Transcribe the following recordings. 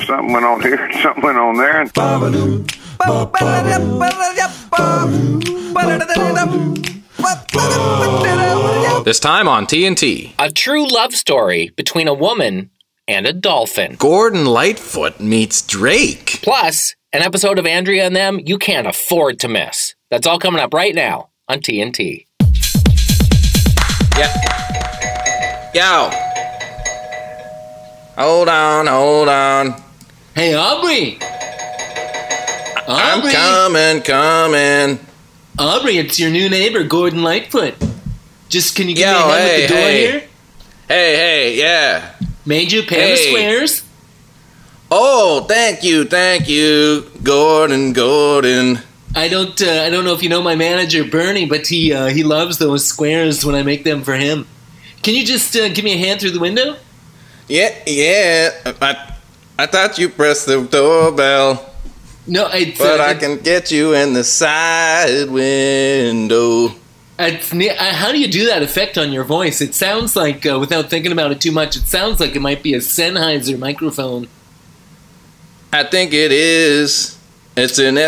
something went on here, something went on there. And This time on TNT. A true love story between a woman and a dolphin. Gordon Lightfoot meets Drake. Plus, an episode of Andrea and Them you can't afford to miss. That's all coming up right now on TNT. Yep. Yo. Hold on. Hey, Aubrey. I'm coming. Aubrey, it's your new neighbor, Gordon Lightfoot. Just, can you give me a Yo, hand with the door here? Hey, yeah. Made you a pair of squares. Oh, thank you, Gordon. I don't know if you know my manager, Bernie, but he loves those squares when I make them for him. Can you just give me a hand through the window? Yeah. I thought you pressed the doorbell. No, I can get you in the side window. How do you do that effect on your voice? It sounds like, without thinking about it too much, it sounds like it might be a Sennheiser microphone. I think it is. It's an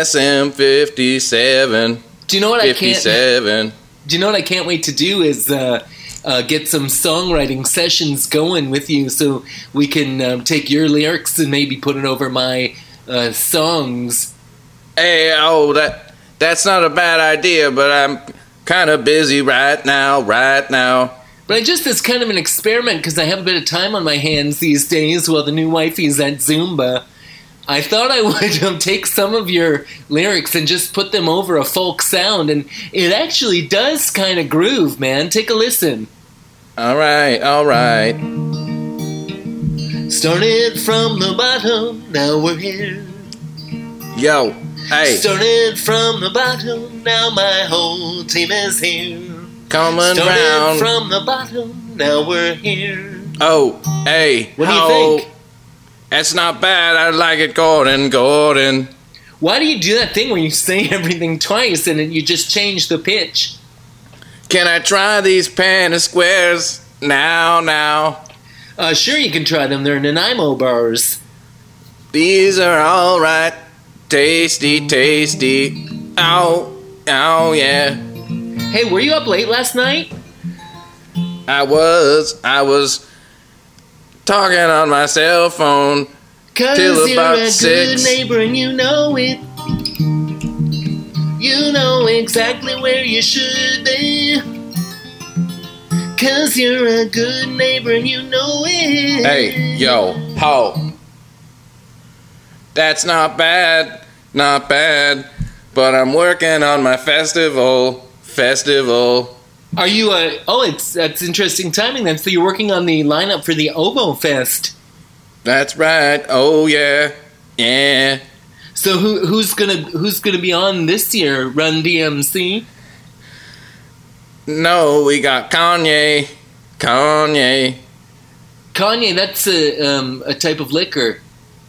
SM57. Do you know what 57. Do you know what I can't wait to do is get some songwriting sessions going with you, so we can take your lyrics and maybe put it over my songs. Hey, that's not a bad idea, but I'm kind of busy right now. But it's kind of an experiment because I have a bit of time on my hands these days while the new wifey's at Zumba. I thought I would take some of your lyrics and just put them over a folk sound, and it actually does kind of groove, man. Take a listen. All right. Started from the bottom, now we're here. Yo, hey. Started from the bottom, now my whole team is here. Coming Started round from the bottom, now we're here. Oh, hey. What do you think? That's not bad. I like it, Gordon. Why do you do that thing where you say everything twice and then you just change the pitch? Can I try these pan of squares now? Sure, you can try them. They're Nanaimo bars. These are all right. Tasty. Ow, yeah. Hey, were you up late last night? I was talking on my cell phone till about 6. 'Cause you're a good neighbor and you know it. You know exactly where you should be. 'Cause you're a good neighbor and you know it. Hey, yo, ho. That's not bad, but I'm working on my festival. Are you, that's interesting timing then. So you're working on the lineup for the Ovo Fest. That's right, oh yeah. So who's gonna be on this year, Run DMC? No, we got Kanye, that's a type of liquor.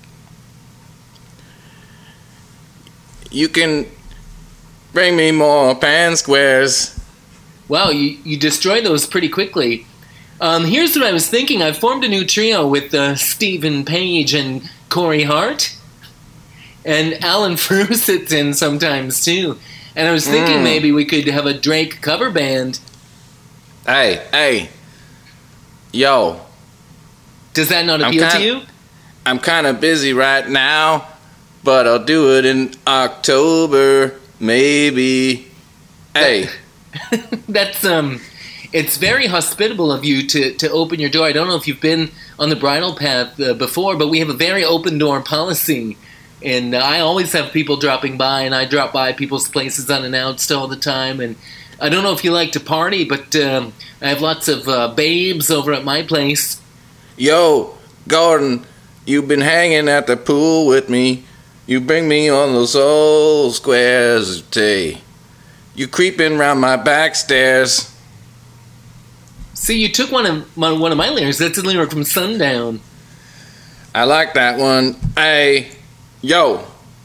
You can bring me more pan squares. Wow, you destroy those pretty quickly. Here's what I was thinking. I've formed a new trio with Stephen Page and Corey Hart. And Alan Frew sits in sometimes, too. And I was thinking maybe we could have a Drake cover band. Hey. Yo. Does that not appeal to you? I'm kind of busy right now, but I'll do it in October, maybe. Hey. That's, it's very hospitable of you to open your door. I don't know if you've been on the bridal path before, but we have a very open door policy. And I always have people dropping by, and I drop by people's places unannounced all the time. And I don't know if you like to party, but I have lots of babes over at my place. Yo, Gordon, you've been hanging at the pool with me. You bring me on those old squares of tea. You creeping round my back stairs. See, you took one of my lyrics. That's a lyric from Sundown. I like that one. Hey, yo.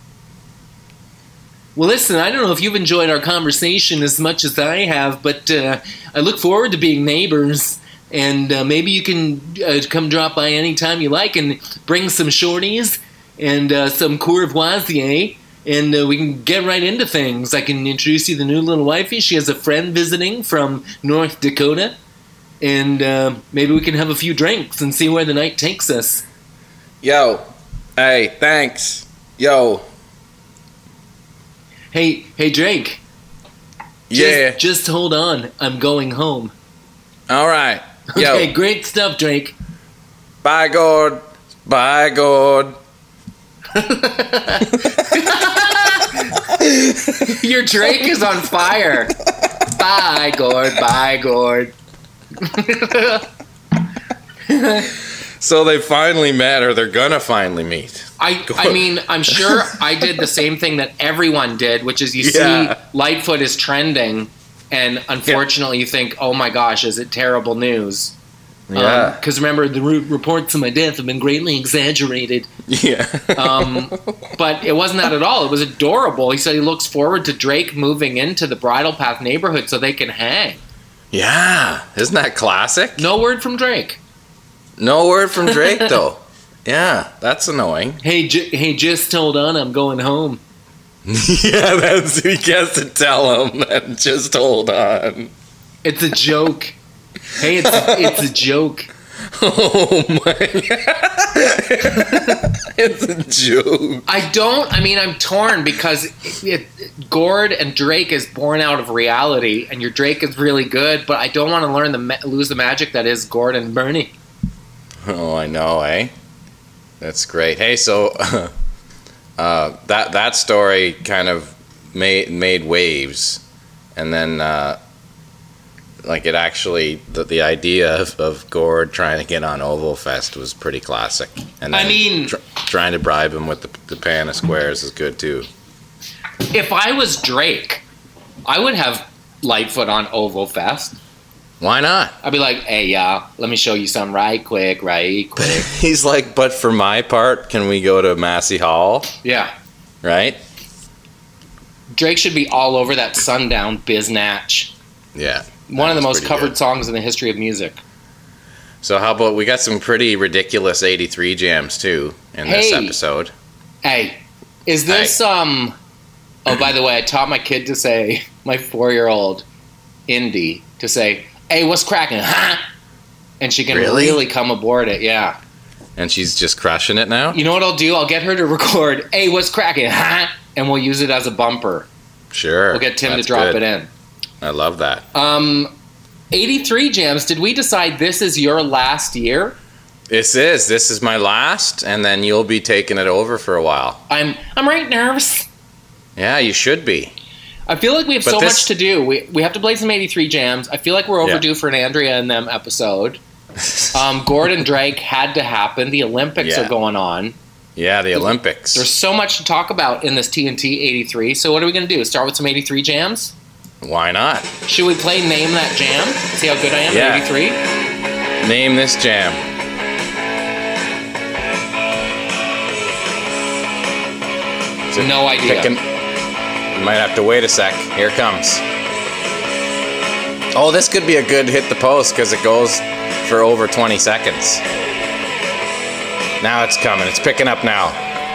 Well, listen, I don't know if you've enjoyed our conversation as much as I have, but I look forward to being neighbors. And maybe you can come drop by anytime you like and bring some shorties. and some courvoisier, and we can get right into things. I can introduce you to the new little wifey. She has a friend visiting from North Dakota, and maybe we can have a few drinks and see where the night takes us. Yo. Hey, thanks. Yo. Hey, Drake. Yeah. Just hold on. I'm going home. All right. Yo. Okay, great stuff, Drake. Bye, Gord. Bye, Gord. Your Drake is on fire. Bye, Gord. Bye, Gord. So they finally met, or they're gonna finally meet. I mean, I'm sure I did the same thing that everyone did, which is you see Lightfoot is trending, and unfortunately you think, oh my gosh, is it terrible news? Yeah. Because remember, the reports of my death have been greatly exaggerated. Yeah. But it wasn't that at all. It was adorable. He said he looks forward to Drake moving into the Bridle Path neighborhood so they can hang. Yeah. Isn't that classic? No word from Drake. No word from Drake, though. Yeah, that's annoying. Hey, just hold on, I'm going home. Yeah, that's he has to tell him that. Just hold on. It's a joke. Hey, it's a joke. Oh my God. It's a joke. I'm torn because Gord and Drake is born out of reality, and your Drake is really good, but I don't want to lose the magic that is Gord and Bernie. Oh, I know, eh? That's great. Hey, so that story kind of made waves, and then like it actually the idea of Gord trying to get on Oval Fest was pretty classic. And then trying to bribe him with the pan of squares is good too. If I was Drake, I would have Lightfoot on Oval Fest. Why not? I'd be like, hey, let me show you something right quick. He's like, but for my part, can we go to Massey Hall? Yeah. Right? Drake should be all over that Sundown Biznatch. Yeah. One of the most covered songs in the history of music. So how about we got some pretty ridiculous 83 jams, too, in this episode. Hey, is this, Oh, by the way, I taught my kid to say, my 4-year-old, Indy, to say, hey, what's cracking? Huh? And she can really come aboard it, yeah. And she's just crushing it now? You know what I'll do? I'll get her to record, hey, what's cracking? Huh? And we'll use it as a bumper. Sure. We'll get Tim to drop it in. I love that. 83 jams, did we decide this is your last year? This is my last, and then you'll be taking it over for a while. I'm right nervous. Yeah, you should be. I feel like we have so much to do. We have to play some 83 jams. I feel like we're overdue for an Andrea and them episode. Gord and Drake had to happen. The Olympics are going on. Yeah, the Olympics. There's so much to talk about in this TNT 83. So what are we going to do? Start with some 83 jams? Why not? Should we play Name That Jam? See how good I am at 83? Name this jam. No idea. You might have to wait a sec. Here it comes. Oh, this could be a good hit the post because it goes for over 20 seconds. Now it's coming. It's picking up now.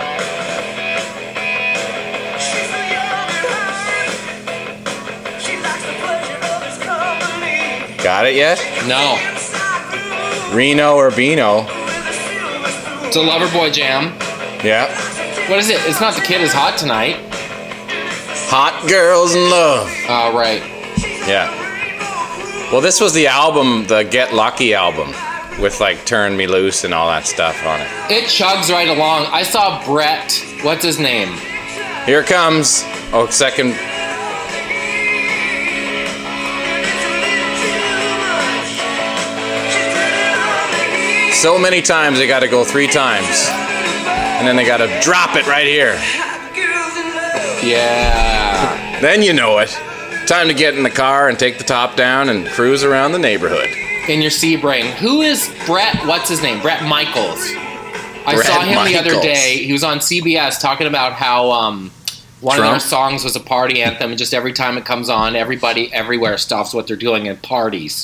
Got it yet? No. Reno or Beano. It's a Loverboy jam. Yeah. What is it? It's not The Kid Is Hot Tonight. Hot Girls in Love. Oh, right. Yeah. Well, this was the album, the Get Lucky album, with like Turn Me Loose and all that stuff on it. It chugs right along. I saw Brett, what's his name? Here it comes. Oh, second. So many times they got to go 3 times. And then they got to drop it right here. Yeah. Then you know it. Time to get in the car and take the top down and cruise around the neighborhood. In your Sebring. Who is Brett? What's his name? Brett Michaels. I saw him the other day. He was on CBS talking about how one of their songs was a party anthem, and just every time it comes on, everybody everywhere stops what they're doing and parties.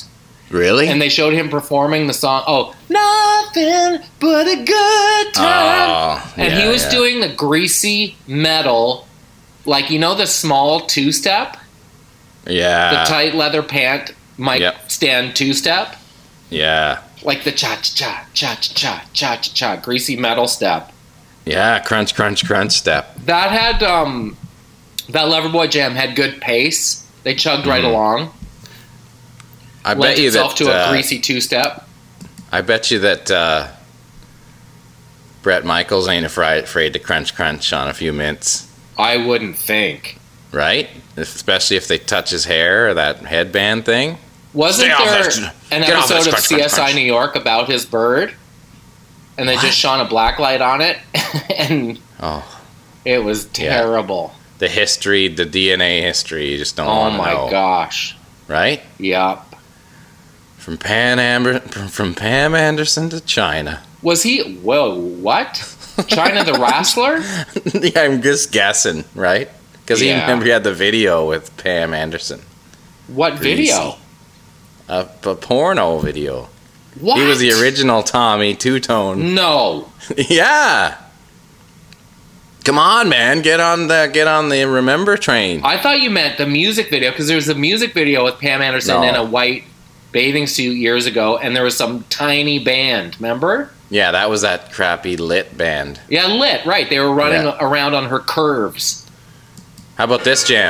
Really? And they showed him performing the song. Oh, nothing but a good time. Oh, and yeah, he was yeah. doing the greasy metal, like, you know, the small two-step, Yeah. the tight leather pant mic Yep. stand two-step, Yeah. like the cha-cha-cha, cha-cha-cha, cha-cha-cha, greasy metal step. Yeah. Crunch, crunch, crunch step. That had, that Loverboy Jam had good pace. They chugged right along. I Lent bet you itself that. to a greasy two-step. I bet you that Brett Michaels ain't afraid to crunch, crunch on a few mints, I wouldn't think. right? Especially if they touch his hair or that headband thing. Wasn't Stay off there that- an get off episode that of crunch, crunch, CSI crunch. New York about his bird? And they just shone a black light on it, and Oh, it was terrible. the history, the DNA history. You just don't Oh want to my know, gosh. right? Yup. From Pam Anderson to China. Was he? Whoa, what? China the Wrestler? Yeah, I'm just guessing, right? Because Yeah. remember he had the video with Pam Anderson, What video? a porno video. What? He was the original Tommy Two-Tone. No. Yeah. Come on, man, get on the Remember train. I thought you meant the music video, because there was a music video with Pam Anderson No. in a white bathing suit years ago, and there was some tiny band, remember? Yeah, that was that crappy Lit band. Yeah, Lit, right. They were running Yeah. around on her curves. How about this jam?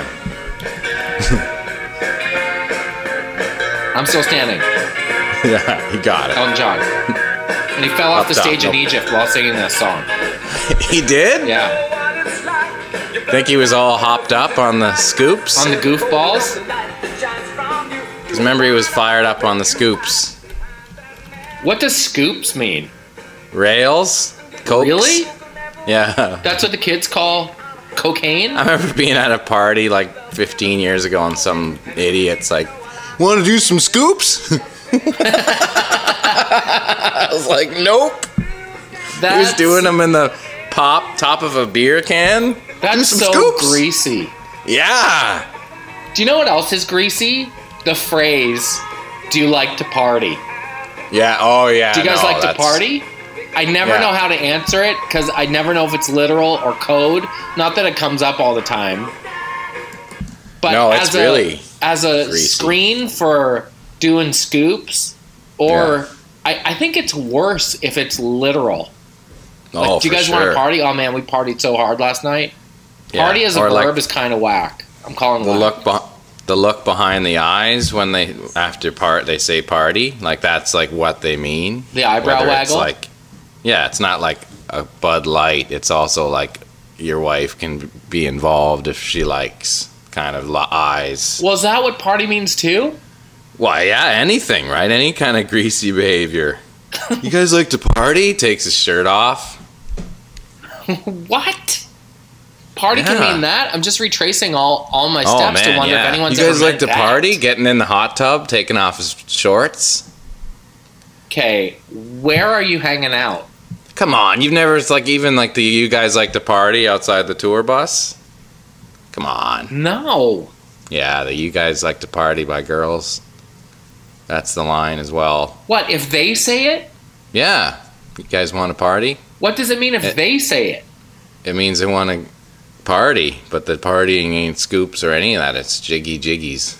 I'm still standing. Yeah, he got it. Elton John. And he fell off Up the top, stage in nope. Egypt while singing that song. He did? Yeah. Think he was all hopped up on the scoops? On the goofballs? Because remember he was fired up on the scoops. What does scoops mean? Rails? Cokes? Really? Yeah. That's what the kids call cocaine? I remember being at a party like 15 years ago and some idiot's like, want to do some scoops? I was like, nope. He was doing them in the top of a beer can. Do That's some so scoops. greasy. Yeah. Do you know what else is greasy? The phrase, do you like to party? Yeah. Oh, yeah. Do you guys no, like to that's- party? I never Yeah. know how to answer it because I never know if it's literal or code. Not that it comes up all the time. But No, it's really as a greasy. screen for doing scoops, or I think it's worse if it's literal. Like, Oh, do you for guys want sure. to party? Oh man, we partied so hard last night. Yeah. Party as a Or, verb like, is kind of whack. I'm calling the whack. look behind the eyes when they they say party, like that's like what they mean. The eyebrow Whether it's waggle? like, yeah, it's not like a Bud Light. It's also like your wife can be involved if she likes kind of eyes. Well, is that what party means too? Why, yeah, anything, right? Any kind of greasy behavior. You guys like to party? Takes his shirt off. What? Party can Yeah. mean that? I'm just retracing all my Oh steps man, to wonder yeah. if anyone's You guys ever like meant to that. party? Getting in the hot tub, taking off his shorts? Okay, where are you hanging out? Come on, you've never even the you guys like to party outside the tour bus? Come on. No. Yeah, the you guys like to party by girls. That's the line as well. What, if they say it? Yeah. You guys want to party? What does it mean if they say it? It means they want to party, but the partying ain't scoops or any of that. It's jiggy jiggies.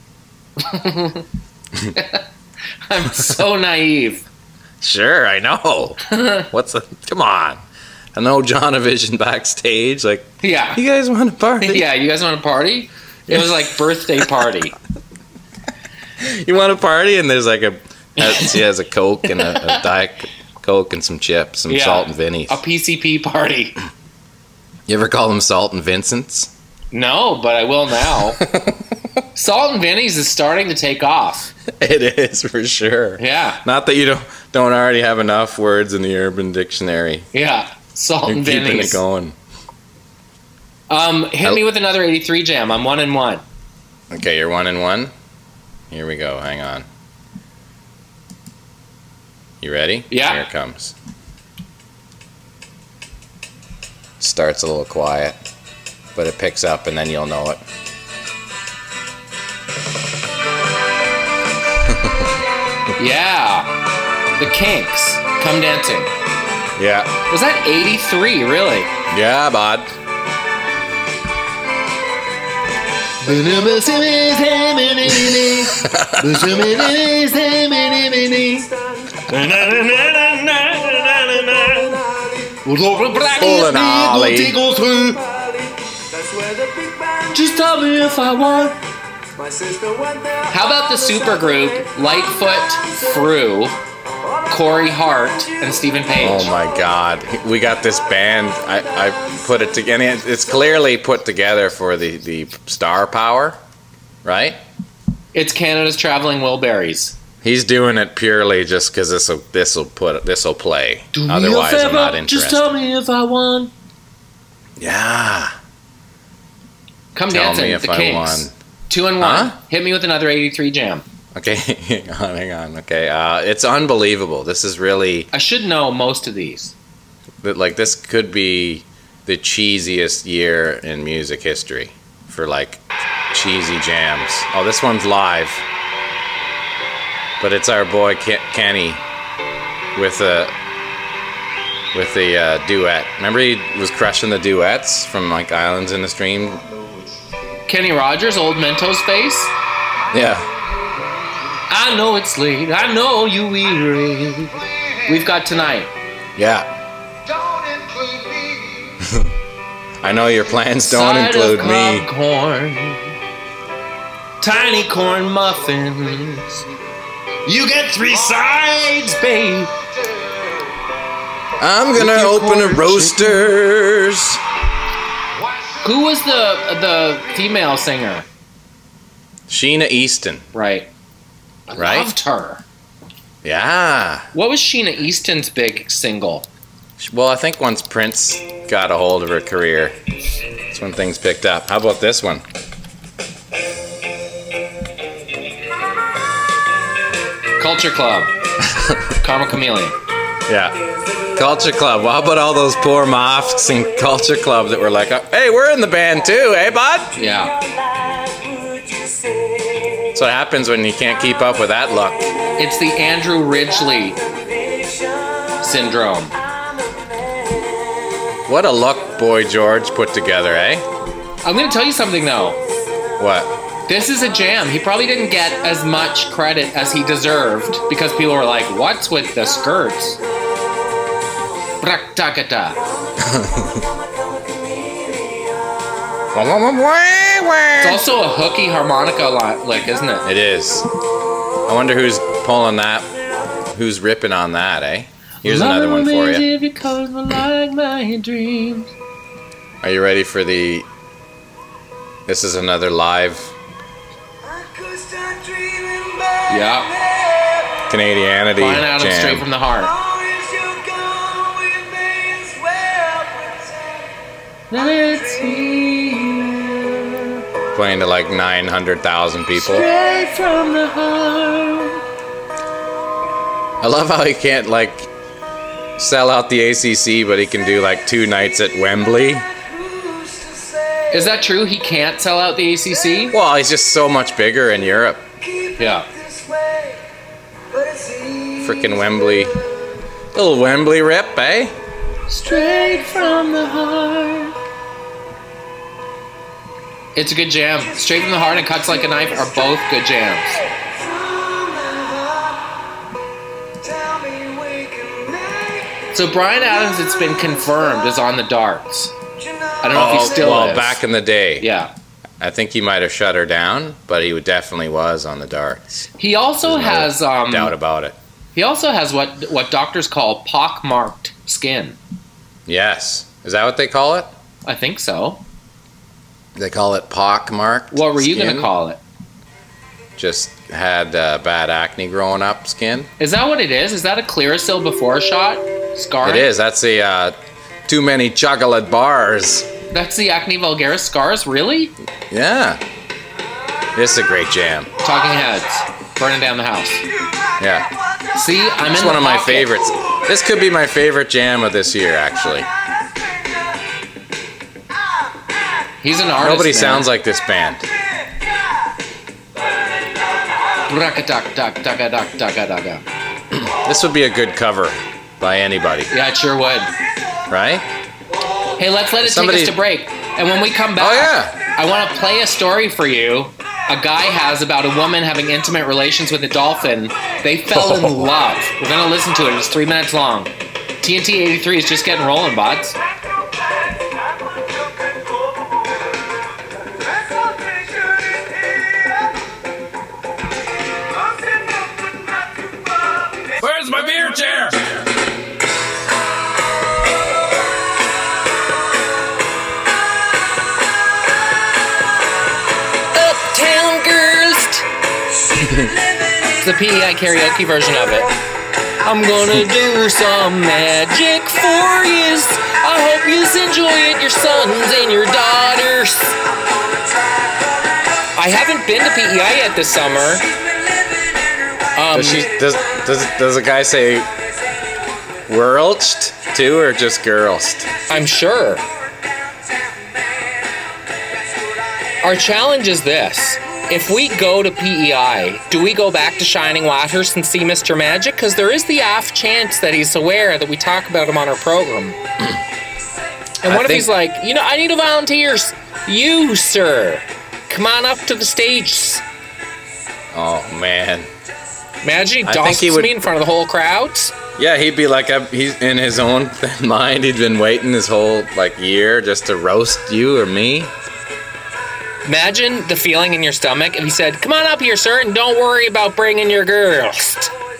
I'm so naive. Sure, I know. Come on. I know Jonavision backstage, like, Yeah. you guys want to party? Yeah, you guys want to party? It was like birthday party. You want to party? And there's like she has a Coke and a Diet Coke and some chips, some Yeah. Salt and Vinnies. A PCP party. You ever call them Salt and Vincent's? No, but I will now. Salt and Vinny's is starting to take off. It is, for sure. Yeah. Not that you don't already have enough words in the Urban Dictionary. Yeah. Salt You're and keeping Vinny's. it going. Hit me with another 83 jam. I'm 1-1. Okay, you're 1-1. Here we go. Hang on. You ready? Yeah. Here it comes. Starts a little quiet, but it picks up and then you'll know it. Yeah. The Kinks. Come Dancing. Yeah. Was that 83, really? Yeah, bud. Pulling Ollie. Just tell me if I want. How about the supergroup Lightfoot, Frew, Corey Hart, and Stephen Page? Oh my God, we got this band. I put it together. And it's clearly put together for the star power, right? It's Canada's Traveling Wilburys. He's doing it purely just because this'll play. Otherwise, I'm not interested. Just tell me if I want. Yeah. Come Tell Dancing, me if the I Kinks. won. 2 and 1. Huh? Hit me with another 83 jam. Okay, hang on. Okay, it's unbelievable. This is really I should know most of these. like this could be the cheesiest year in music history for like cheesy jams. Oh, this one's live, but it's our boy Kenny with the duet. Remember he was crushing the duets from like Islands in the Stream. Kenny Rogers, Old Mentos Face. Yeah. I know it's late. I know you weary. We've got Tonight. Yeah. I know your plans don't Side include of me. corn, tiny corn muffins. You get 3 sides, babe. I'm gonna With your open a corn roasters. Who was the female singer? Sheena Easton. Right. I Right? loved her. Yeah. What was Sheena Easton's big single? Well, I think once Prince got a hold of her career, that's when things picked up. How about this one? Culture Club. Karma Chameleon. Yeah. Culture Club. Well, how about all those poor moths in Culture Club that were like, hey, we're in the band too, eh, bud? Yeah. That's what happens when you can't keep up with that look. It's the Andrew Ridgeley syndrome. What a look Boy George put together, eh? I'm going to tell you something, though. What? This is a jam. He probably didn't get as much credit as he deserved because people were like, what's with the skirts? Braktakata. It's also a hooky harmonica lick, isn't it? It is. I wonder who's pulling that, who's ripping on that, eh? Here's another one for you. Are you ready for the... This is another live Yeah. Canadianity Brian Adams, jam. Straight from the Heart. Let's see. Playing to like 900,000 people. Straight from the heart. I love how he can't like sell out the ACC, but he can do like 2 nights at Wembley. Is that true? He can't sell out the ACC? Well, he's just so much bigger in Europe. Yeah. Frickin' Wembley. Little Wembley rip, eh? Straight from the heart. It's a good jam. Straight from the Heart and Cuts Like a Knife are both good jams. So Brian Adams, it's been confirmed, is on the darts. I don't know if he still is. Back in the day. Yeah. I think he might have shut her down, but he definitely was on the darts. He also There's no has doubt about it. He also has what doctors call pock-marked skin. Yes. Is that what they call it? I think so. They call it pock-marked. What were you going to skin? call it? Just had bad acne growing up skin. Is that what it is? Is that a Clearasil before shot? Scarring? It is. That's the too many chocolate bars. That's the acne vulgaris scars? Really? Yeah. This is a great jam. Talking Heads. Burning Down the House. Yeah. See, I'm It's in one the of my pocket. favorites. This could be my favorite jam of this year, actually. He's an artist. Nobody man. sounds like this band. This would be a good cover by anybody, Yeah, it sure would. right? Hey, let's let it take us to break. And when we come back, Oh, yeah. I want to play a story for you. A guy has about a woman having intimate relations with a dolphin. They fell in love. We're going to listen to it. It's 3 minutes long. TNT 83 is just getting rolling, bots. Where's my beer chair? Uptown Girls. It's the PEI karaoke version of it. I'm gonna do some magic for yous. I hope yous enjoy it, your sons and your daughters. I haven't been to PEI yet this summer. Does a guy say whirlched too, or just girlsed? I'm sure. Our challenge is this. If we go to PEI, do we go back to Shining Waters and see Mr. Magic? Because there is the off chance that he's aware that we talk about him on our program. And what if he's like, I need a volunteers. You, sir. Come on up to the stage. Oh, man. Imagine he I think he dusks would- me in front of the whole crowd. Yeah, he'd be like, he's in his own mind. He'd been waiting his whole year just to roast you or me. Imagine the feeling in your stomach if he said, come on up here, sir, and don't worry about bringing your girls.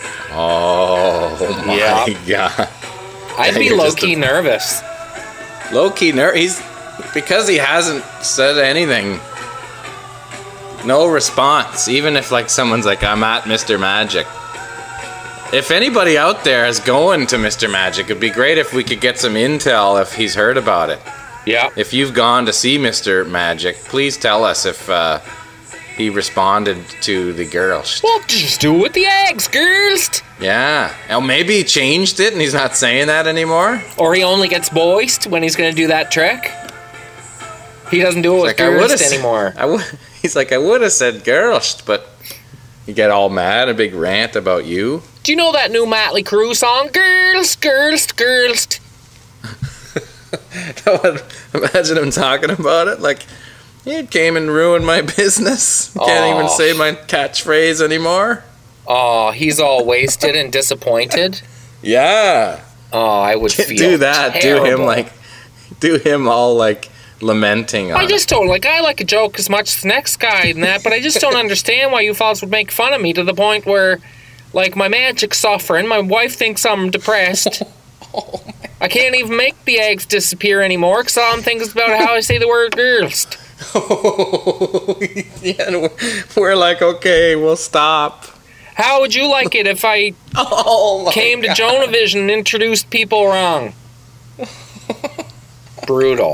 Oh my God! I'd be low-key nervous. Low-key nervous. Because he hasn't said anything. No response. Even if someone's like, I'm at Mr. Magic. If anybody out there is going to Mr. Magic, it'd be great if we could get some intel if he's heard about it. Yeah. If you've gone to see Mr. Magic, please tell us if he responded to the girls. Well, just do it with the eggs, girls. Yeah. Now maybe he changed it and he's not saying that anymore. Or he only gets moist when he's going to do that trick. He doesn't do it with girls anymore. He's like, I would have said girls, but you get all mad, a big rant about you. Do you know that new Motley Crue song? Girls, girls, girls. Imagine him talking about it. You came and ruined my business. Can't even say my catchphrase anymore. Oh, he's all wasted and disappointed. Yeah. Oh, I would feel do that. terrible. Do him all lamenting on I just don't I like a joke as much as the next guy and that, but I just don't understand why you fellas would make fun of me to the point where, my magic's suffering, my wife thinks I'm depressed. I can't even make the eggs disappear anymore because all I'm thinking about how I say the word girls. Yeah, we're okay, we'll stop. How would you like it if I came to Jonavision and introduced people wrong? Brutal.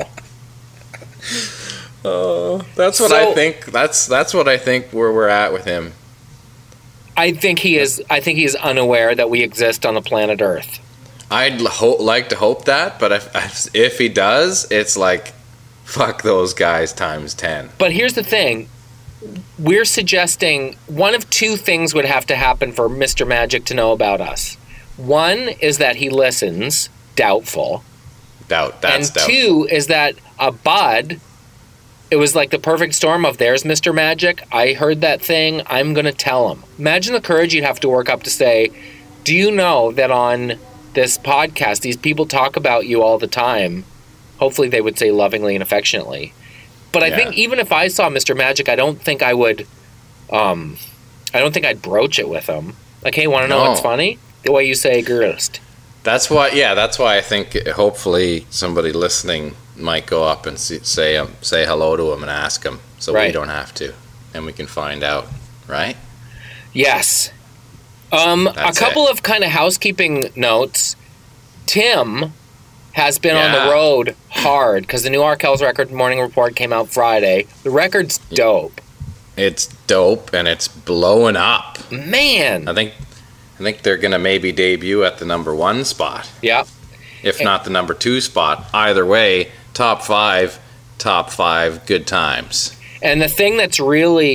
Oh, that's what I think. That's what I think where we're at with him. I think he is unaware that we exist on the planet Earth. I'd like to hope that, but if he does, it's fuck those guys times 10. But here's the thing. We're suggesting one of two things would have to happen for Mr. Magic to know about us. One is that he listens, doubtful. That's doubtful. Two is that a bud, it was the perfect storm of there's Mr. Magic. I heard that thing. I'm going to tell him. Imagine the courage you'd have to work up to say, do you know that on this podcast, these people talk about you all the time? Hopefully they would say lovingly and affectionately. But I think even if I saw Mr. Magic, I don't think I would, I don't think I'd broach it with him. Hey, want to know what's funny? The way you say girls. That's why I think hopefully somebody listening might go up and say hello to him and ask him so we don't have to. And we can find out, right? Yes. A couple of kind of housekeeping notes. Tim has been on the road hard because the new Arkells record Morning Report came out Friday. The record's dope. It's dope and it's blowing up. Man. I think they're gonna maybe debut at the number 1 spot. Yeah. If not the number 2 spot. Either way, top 5, good times. And the thing that's really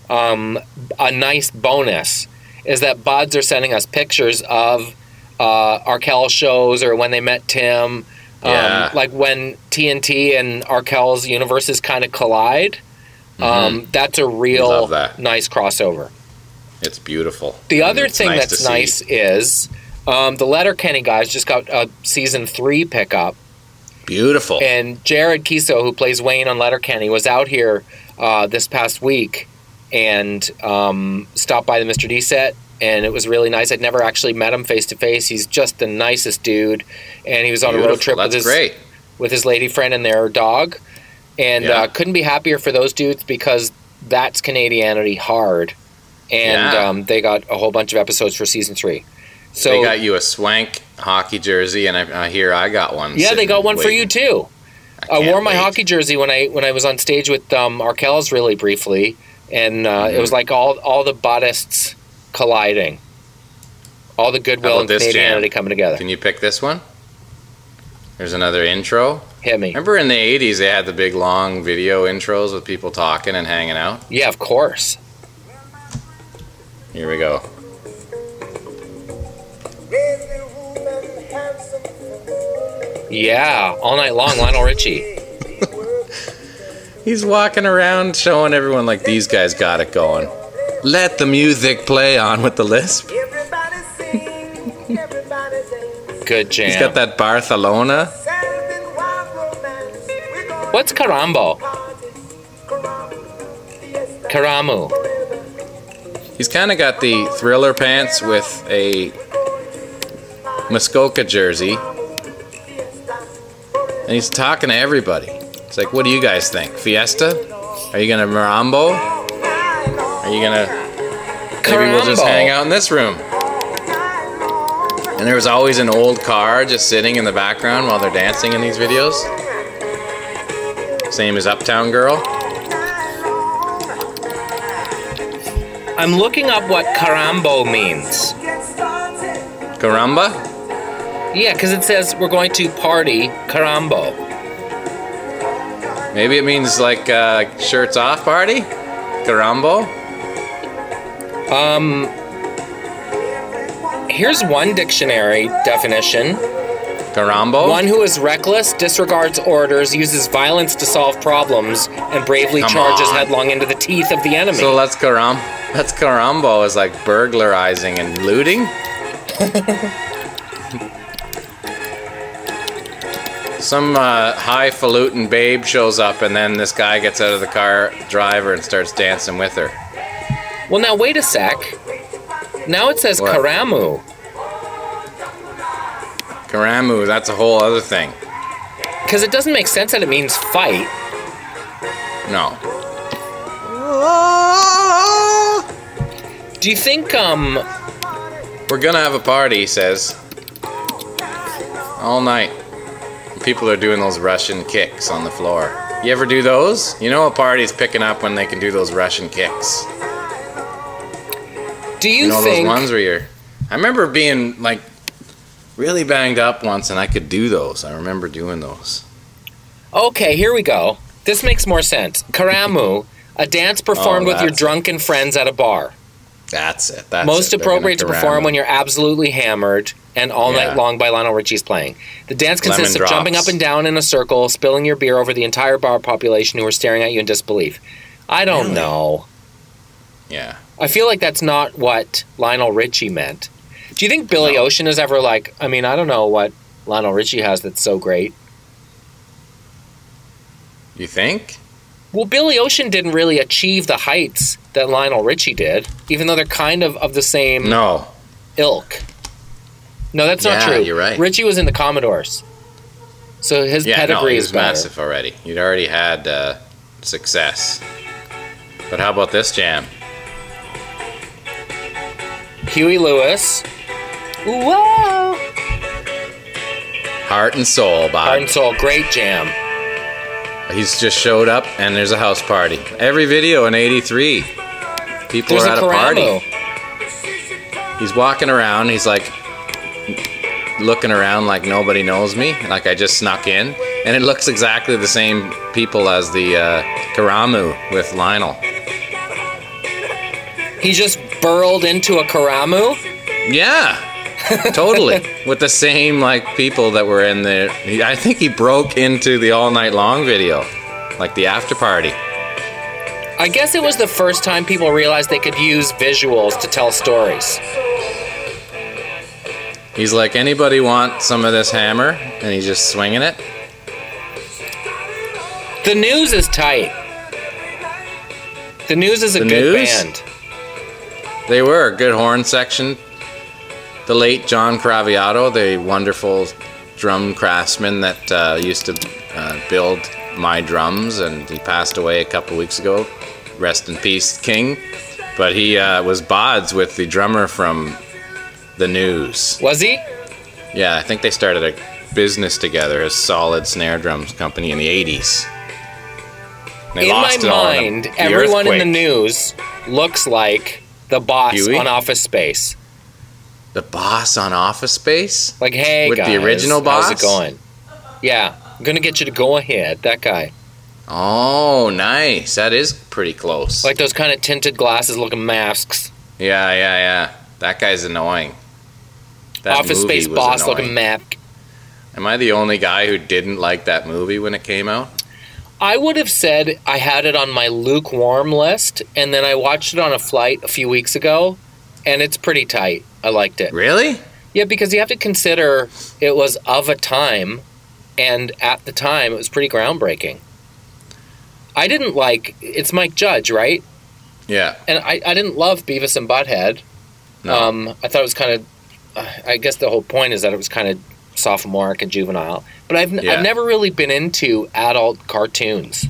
a nice bonus is that buds are sending us pictures of Arkell shows or when they met Tim. Like when TNT and Arkell's universes kind of collide. That's a real nice crossover. It's beautiful. The other thing that's nice is the Letterkenny guys just got a season 3 pickup. Beautiful. And Jared Kiso, who plays Wayne on Letterkenny, was out here this past week and stopped by the Mr. D set, and it was really nice. I'd never actually met him face to face. He's just the nicest dude, and he was on a road trip with his lady friend and their dog, and couldn't be happier for those dudes because that's Canadianity hard, and they got a whole bunch of episodes for season 3. So they got you a swank hockey jersey, and I hear I got one. Yeah, they got one for you too. I wore my hockey jersey when I was on stage with Arkell's really briefly, and it was like all the Buddists colliding, all the goodwill and Canadianity coming together. Can you pick this one? There's another intro. Hit me. Remember in the 80s they had the big long video intros with people talking and hanging out? Yeah, of course. Here we go. Yeah, all night long, Lionel Richie. He's walking around showing everyone like these guys got it going. Let the music play on with the lisp. Good jam. He's got that Barcelona. What's Carambo? Karamu. He's kind of got the Thriller pants with a Muskoka jersey. And he's talking to everybody. It's like, what do you guys think? Fiesta? Are you going to Marambo? Are you going to... Maybe we'll just hang out in this room. And there was always an old car just sitting in the background while they're dancing in these videos. Same as Uptown Girl. I'm looking up what Carambo means. Caramba? Yeah, because it says we're going to party Carambo. Maybe it means like shirts off party? Carambo? Here's one dictionary definition. Carambo? One who is reckless, disregards orders, uses violence to solve problems, and bravely charges headlong into the teeth of the enemy. So that's Carambo is like burglarizing and looting? Some highfalutin babe shows up and then this guy gets out of the car, driver, and starts dancing with her. Well, now wait a sec. Now it says what? Karamu. Karamu, that's a whole other thing. Because it doesn't make sense that it means fight. No. Do you think, We're gonna have a party, he says. All night. People are doing those Russian kicks on the floor. You ever do those? You know a party's picking up when they can do those Russian kicks. Do you think... those ones where you're... I remember being, like, really banged up once and I could do those. I remember doing those. Okay, here we go. This makes more sense. Karamu, a dance performed with your drunken friends at a bar. That's it. Most appropriate to perform when you're absolutely hammered and All Night Long by Lionel Richie's playing. The dance consists of jumping up and down in a circle, spilling your beer over the entire bar population who are staring at you in disbelief. I don't know. Yeah. I feel like that's not what Lionel Richie meant. Do you think Billy Ocean is ever like, I mean, I don't know what Lionel Richie has that's so great. You think? Well, Billy Ocean didn't really achieve the heights that Lionel Richie did, even though they're kind of the same ilk. No, that's not true. You're right. Richie was in the Commodores. So his pedigree is better. Massive already. You'd already had success. But how about this jam? Huey Lewis. Whoa! Heart and Soul, Bob. Heart and Soul, great jam. He's just showed up and there's a house party. Every video in 83. People are at a party. He's walking around, he's like looking around like nobody knows me, like I just snuck in. And it looks exactly the same people as the Karamu with Lionel. He just burrowed into a karamu? Yeah. Totally. With the same, like, people that were in there. I think he broke into the All Night Long video. Like the after party. I guess it was the first time people realized they could use visuals to tell stories. He's like, anybody want some of this hammer? And he's just swinging it. The News is tight. The News is a good News? band. They were a good horn section. The late John Craviotto, the wonderful drum craftsman that used to build my drums, and he passed away a couple weeks ago. Rest in peace, King. But he was bods with the drummer from The News. Was he? Yeah, I think they started a business together, a solid snare drums company in the 80s. They In my lost it all mind, the everyone in the earthquake. News looks like the boss Huey? on Office Space. The boss on Office Space? Like, hey, With the guys, original boss? how's it going? Yeah, I'm going to get you to go ahead, that guy. Oh, nice. That is pretty close. Like those kind of tinted glasses looking masks. Yeah. That guy's annoying. That Office movie Space was boss annoying. looking map. Am I the only guy who didn't like that movie when it came out? I would have said I had it on my lukewarm list, and then I watched it on a flight a few weeks ago, and it's pretty tight. I liked it. Really? Yeah, because you have to consider it was of a time, and at the time, it was pretty groundbreaking. I didn't like... It's Mike Judge, right? Yeah. And I didn't love Beavis and Butthead. No. I thought it was kind of... I guess the whole point is that it was kind of sophomoric and juvenile. But I've never really been into adult cartoons.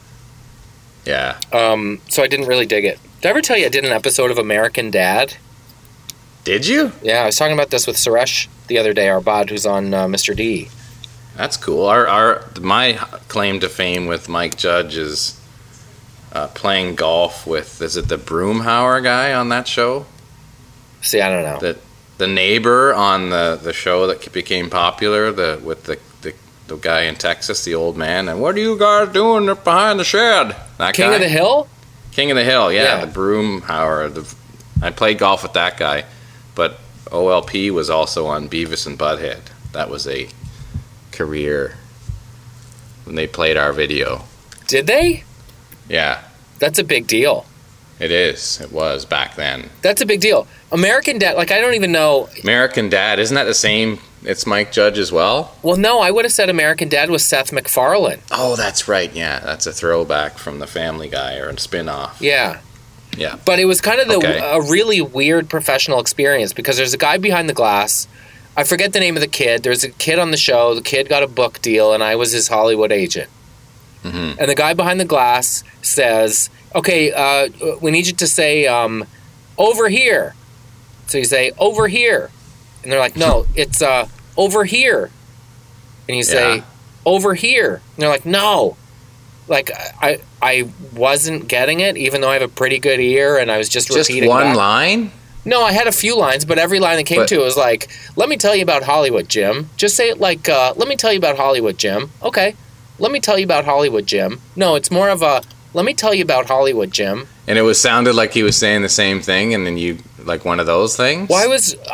Yeah. So I didn't really dig it. Did I ever tell you I did an episode of American Dad? Did you? Yeah, I was talking about this with Suresh the other day, our bod, who's on Mr. D. That's cool. My claim to fame with Mike Judge is playing golf with, is it the Broomhauer guy on that show? See, I don't know. The neighbor on the show that became popular, with the guy in Texas, the old man, and what are you guys doing up behind the shed? That King guy? of the Hill? King of the Hill, yeah. Yeah. The Broomhauer. I played golf with that guy, but OLP was also on Beavis and Butthead. That was a career when they played our video. Did they? Yeah, That's a big deal. it is. It was back then. That's a big deal. American Dad, like, I don't even know. American Dad, isn't that the same? It's Mike Judge as well? Well, no, I would have said American Dad was Seth MacFarlane. Oh, that's right. Yeah, that's a throwback from the Family Guy or a spin-off. Yeah. Yeah. But it was kind of Okay. a really weird professional experience because there's a guy behind the glass. I forget the name of the kid. There's a kid on the show. The kid got a book deal, and I was his Hollywood agent. Mm-hmm. And the guy behind the glass says, okay, we need you to say, over here. So you say, over here. And they're like, no, it's over here. And you say, Yeah. over here. And they're like, no. Like, I wasn't getting it, even though I have a pretty good ear, and I was just repeating one back. line? No, I had a few lines, but every line that came to it was like, let me tell you about Hollywood, Jim. Just say it like, let me tell you about Hollywood, Jim. Okay. Let me tell you about Hollywood, Jim. No, it's more of a, let me tell you about Hollywood, Jim. And it sounded like he was saying the same thing, and then you, like one of those things? Well,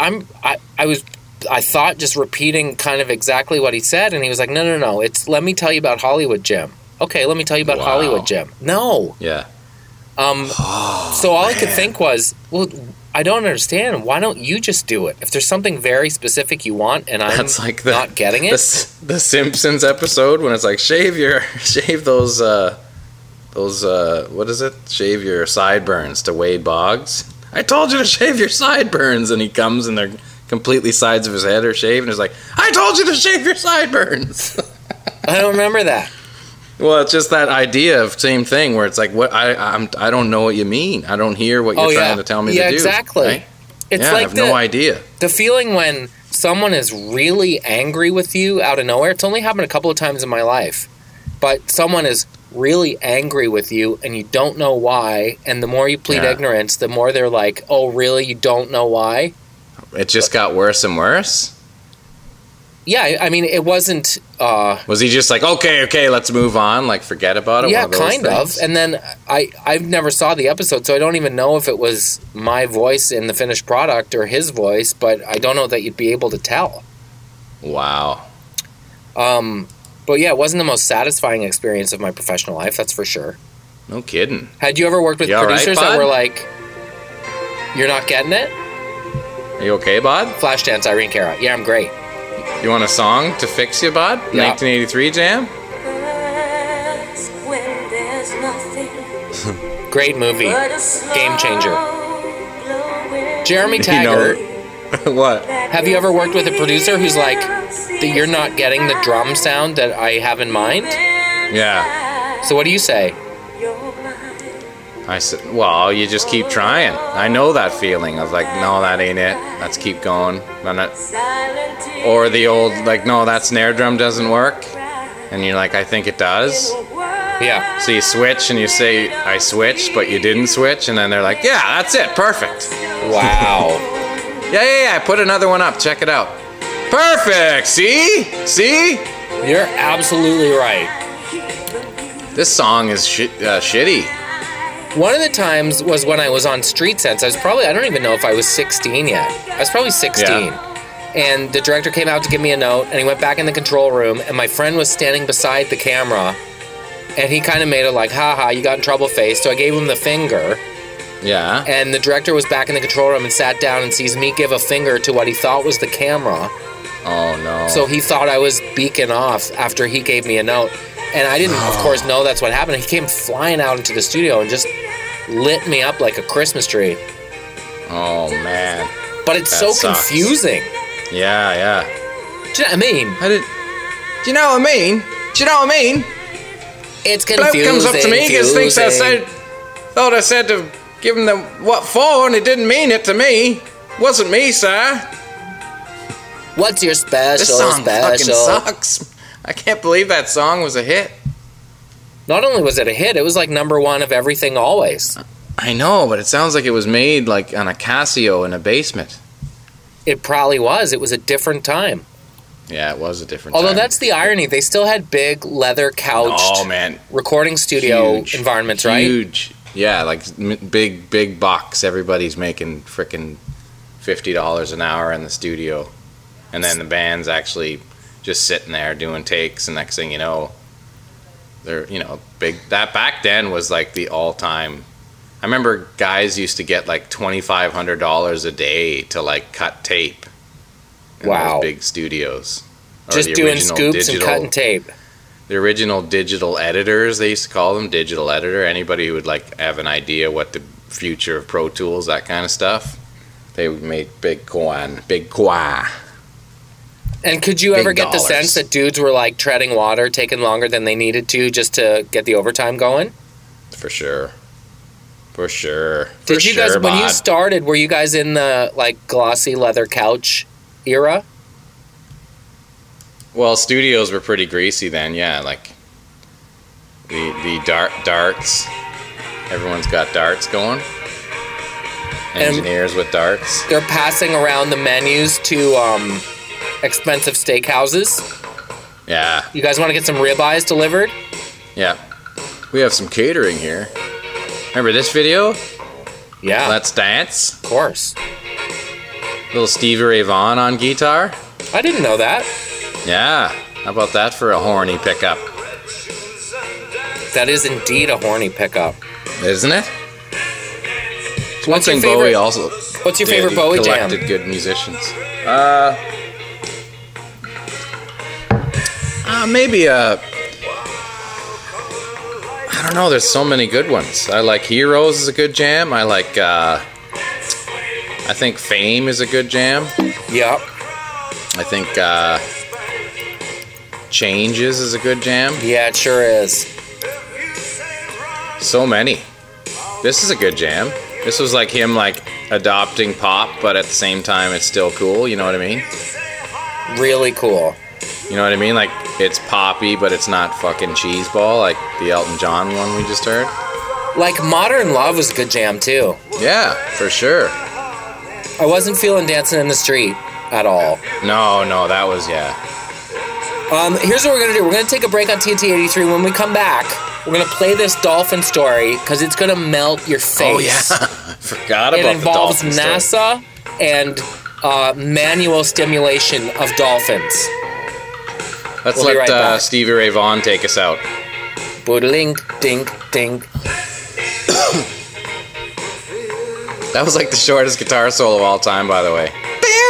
I thought just repeating kind of exactly what he said, and he was like, no, it's let me tell you about Hollywood, Jim. Okay, let me tell you about Wow. Hollywood, Jim. No. Yeah. So all I could think was, well, I don't understand. Why don't you just do it? If there's something very specific you want, and I'm That's like not getting it. The Simpsons episode when it's like, shave those, what is it? Shave your sideburns to Wade Boggs. I told you to shave your sideburns, and he comes and they're completely sides of his head are shaved, and he's like, I told you to shave your sideburns. I don't remember that. Well, it's just that idea of same thing where it's like, what I don't know what you mean. I don't hear what you're trying to tell me to do. Yeah, exactly. Right? It's I like have no idea. The feeling when someone is really angry with you out of nowhere. It's only happened a couple of times in my life. But someone is really angry with you and you don't know why. And the more you plead ignorance, the more they're like, oh, really? You don't know why? It just got worse and worse? Yeah, I mean, it wasn't. Was he just like, okay, let's move on, like forget about it? Yeah, one of those kind things? of. And then I've never saw the episode, so I don't even know if it was my voice in the finished product or his voice. But I don't know that you'd be able to tell. Wow. But yeah, it wasn't the most satisfying experience of my professional life. That's for sure. No kidding. Had you ever worked with You all right, producers bud? that were like, "You're not getting it"? Are you okay, bud? Flashdance, Irene Cara. Yeah, I'm great. You want a song to fix you, bud? Yeah. 1983 jam? When there's nothing Great movie. but a slow Game changer. blowing Jeremy You Taggart. know- What? Have you ever worked with a producer who's like, that you're not getting the drum sound that I have in mind? Yeah. So what do you say? your mind. I said, well, you just keep trying. I know that feeling of like, no, that ain't it. Let's keep going. Silent Or the old, like, no, that snare drum doesn't work. And you're like, I think it does. Yeah. So you switch and you say, I switched, but you didn't switch. And then they're like, yeah, that's it. Perfect. Wow. Yeah. Put another one up. Check it out. Perfect. See? You're absolutely right. This song is shitty. One of the times was when I was on Street Sense. I don't even know if I was 16 yet. I was probably 16. Yeah. And the director came out to give me a note, and he went back in the control room, and my friend was standing beside the camera, and he kind of made it like, haha, you got in trouble face. So I gave him the finger, Yeah. and the director was back in the control room and sat down and sees me give a finger to what he thought was the camera. Oh, no. So he thought I was beaking off after he gave me a note. And I didn't, of course, know that's what happened. He came flying out into the studio and just lit me up like a Christmas tree. Oh, man. But it's That so sucks. confusing. Yeah. Do you know what I mean? Do you know what I mean? It's Bloke confusing. comes up to me because thinks I thought I said to give him the what for, and he didn't mean it to me. Wasn't me, sir. What's your special? This song fucking special? sucks. I can't believe that song was a hit. Not only was it a hit, it was like number one of everything always. I know, but it sounds like it was made like on a Casio in a basement. It probably was. It was a different time. Yeah, it was a different Although time. that's the irony. They still had big leather couched Oh, man. recording studio Huge. environments, right? Huge. Yeah, like big bucks. Everybody's making frickin' $50 an hour in the studio. And then the band's actually just sitting there doing takes, and next thing you know, they're, big. That back then was like the all-time. I remember guys used to get like $2,500 a day to like cut tape in Wow. those big studios. Or Just the doing original scoops and cutting tape. The original digital editors, they used to call them, digital editor. Anybody who would like have an idea what the future of Pro Tools, that kind of stuff, they would make big coin. And could you ever Big get the dollars. sense that dudes were like treading water, taking longer than they needed to just to get the overtime going? For sure. Did you guys, when you bud. started, were you guys in the like glossy leather couch era? Well, studios were pretty greasy then, yeah. Like the darts. Everyone's got darts going. Engineers with darts. They're passing around the menus to expensive steakhouses. Yeah, You guys want to get some ribeyes delivered? yeah. We have some catering here. Remember this video? Yeah, Let's Dance. of course. Little Stevie Ray Vaughan on guitar. I didn't know that. Yeah. How about that for a horny pickup? That is indeed a horny pickup. Isn't it? It's one What's your thing favorite- Bowie also What's your did. favorite He Bowie jam? collected good musicians. Maybe I don't know. There's so many good ones. I like Heroes is a good jam. I like. I think Fame is a good jam. Yep. I think Changes is a good jam. Yeah, it sure is. So many. This is a good jam. This was like him like adopting pop, but at the same time it's still cool. You know what I mean? Really cool. You know what I mean? Like it's poppy, but it's not fucking cheeseball like the Elton John one we just heard. Like Modern Love was a good jam too. Yeah, for sure. I wasn't feeling Dancing in the Street at all. No, that was, yeah. Here's what we're going to do. We're going to take a break on TNT 83. When we come back, we're going to play this dolphin story because it's going to melt your face. Oh, yeah. Forgot about it involves the dolphin story. NASA and manual stimulation of dolphins. Let's We'll be right let back. Stevie Ray Vaughan take us out. Boodlink, dink, dink. That was like the shortest guitar solo of all time, by the way.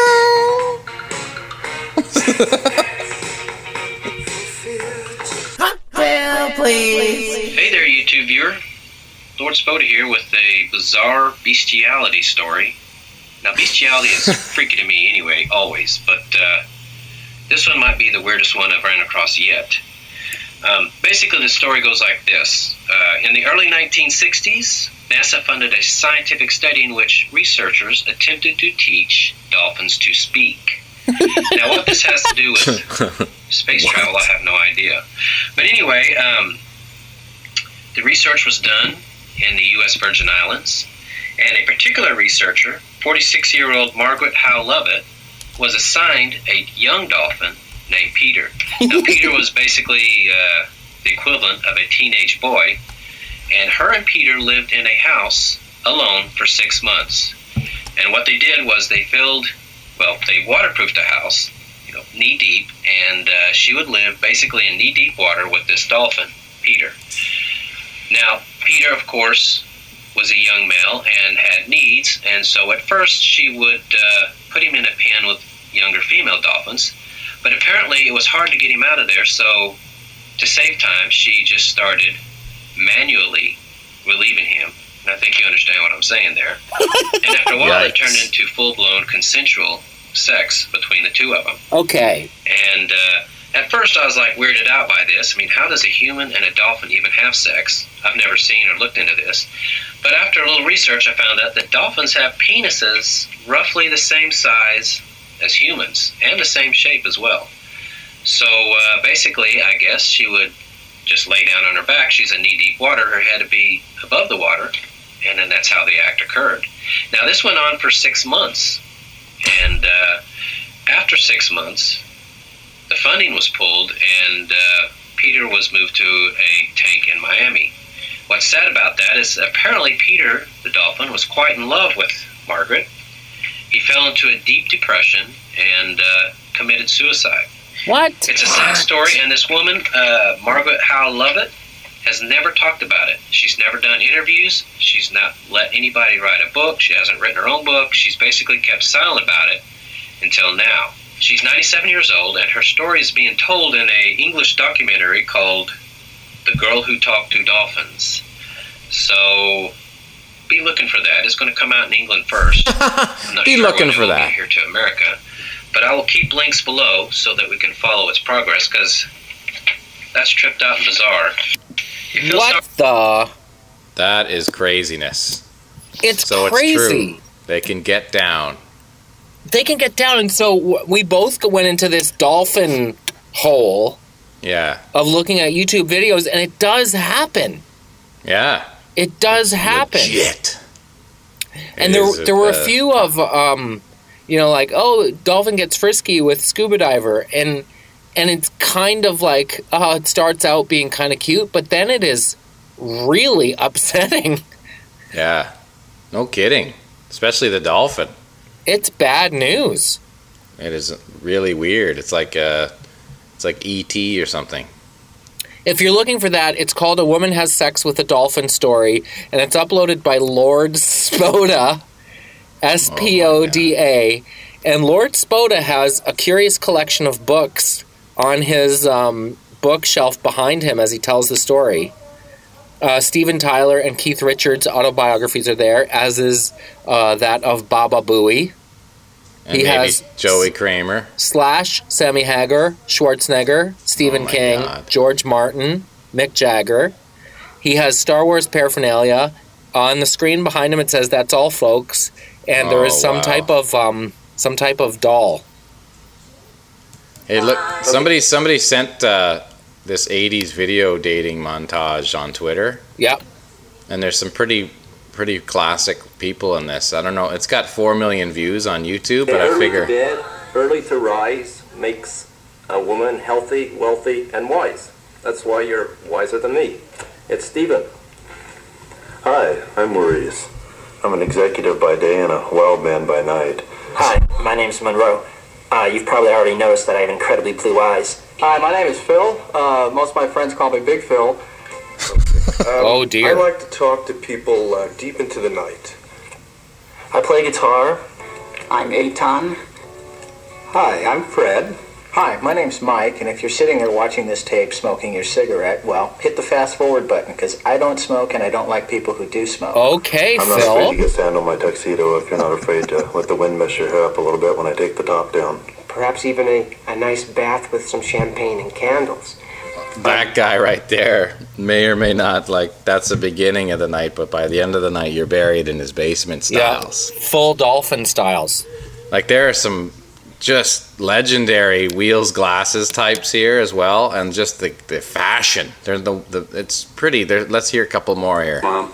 Hey there, YouTube viewer. Lord Spoda here with a bizarre bestiality story. Now, bestiality is freaky to me anyway, always, but this one might be the weirdest one I've ran across yet. Basically, the story goes like this. In the early 1960s, NASA funded a scientific study in which researchers attempted to teach dolphins to speak. Now, what this has to do with space travel, I have no idea. But anyway, the research was done in the U.S. Virgin Islands, and a particular researcher, 46-year-old Margaret Howe Lovett, was assigned a young dolphin named Peter. Now, Peter was basically the equivalent of a teenage boy, and her and Peter lived in a house alone for 6 months. And what they did was they waterproofed the house, knee-deep, and she would live basically in knee-deep water with this dolphin, Peter. Now, Peter, of course, was a young male and had needs, and so at first she would put him in a pen with younger female dolphins, but apparently it was hard to get him out of there, so to save time, she just started manually relieving him. And I think you understand what I'm saying there. And after a while, it turned into full-blown consensual sex between the two of them. Okay. And at first I was like weirded out by this. I mean, how does a human and a dolphin even have sex? I've never seen or looked into this. But after a little research, I found out that dolphins have penises roughly the same size as humans and the same shape as well. So basically, I guess she would just lay down on her back. She's in knee-deep water. Her head would be above the water, and then that's how the act occurred. Now, this went on for 6 months. And after 6 months, the funding was pulled, and Peter was moved to a tank in Miami. What's sad about that is apparently Peter, the dolphin, was quite in love with Margaret. He fell into a deep depression and committed suicide. What? It's a sad story, and this woman, Margaret Howe Lovett, has never talked about it. She's never done interviews. She's not let anybody write a book. She hasn't written her own book. She's basically kept silent about it until now. She's 97 years old, and her story is being told in an English documentary called The Girl Who Talked to Dolphins. So be looking for that. It's going to come out in England first. I'm not Be sure looking when for it will that. get here to America. But I will keep links below so that we can follow its progress, because that's tripped out and bizarre. You feel What the? That is craziness. It's So crazy. it's true. They can get down. They can get down, and so we both went into this dolphin hole Yeah. of looking at YouTube videos, and it does happen. Yeah. It does happen. Legit. And It there were a is, few of, like, oh, dolphin gets frisky with scuba diver, and it's kind of like, it starts out being kind of cute, but then it is really upsetting. Yeah. No kidding. Especially the dolphin. It's bad news. It is really weird. It's like E.T. or something. If you're looking for that, it's called A Woman Has Sex with a Dolphin Story, and it's uploaded by Lord Spoda, Spoda, and Lord Spoda has a curious collection of books on his bookshelf behind him as he tells the story. Steven Tyler and Keith Richards' autobiographies are there, as is that of Baba Booey. And He maybe has Joey Kramer. Slash, Sammy Hagar, Schwarzenegger, Stephen my King, God. George Martin, Mick Jagger. He has Star Wars paraphernalia. On the screen behind him it says "That's all, folks," and there is Oh, some wow. type of doll. Hey, look! Somebody sent this '80s video dating montage on Twitter, Yep. and there's some pretty classic people in this. I don't know. It's got 4 million views on YouTube, but I early figure to bed, early to rise makes a woman healthy, wealthy, and wise. That's why you're wiser than me. It's Stephen. Hi, I'm Maurice. I'm an executive by day and a wild man by night. Hi, my name's Monroe. You've probably already noticed that I have incredibly blue eyes. Hi, my name is Phil. Most of my friends call me Big Phil. Oh dear. I like to talk to people deep into the night. I play guitar. I'm Eitan. Hi, I'm Fred. Hi, my name's Mike, and if you're sitting there watching this tape smoking your cigarette, well, hit the fast forward button, because I don't smoke and I don't like people who do smoke. Okay, I'm Phil. not afraid to get sand on my tuxedo if you're not afraid to let the wind mess your hair up a little bit when I take the top down. Perhaps even a nice bath with some champagne and candles. That guy right there may or may not, like, that's the beginning of the night, but by the end of the night, you're buried in his basement styles. Yeah, full dolphin styles. Like, there are some just legendary wheels glasses types here as well, and just the fashion. There's it's pretty. Let's hear a couple more here. Mom.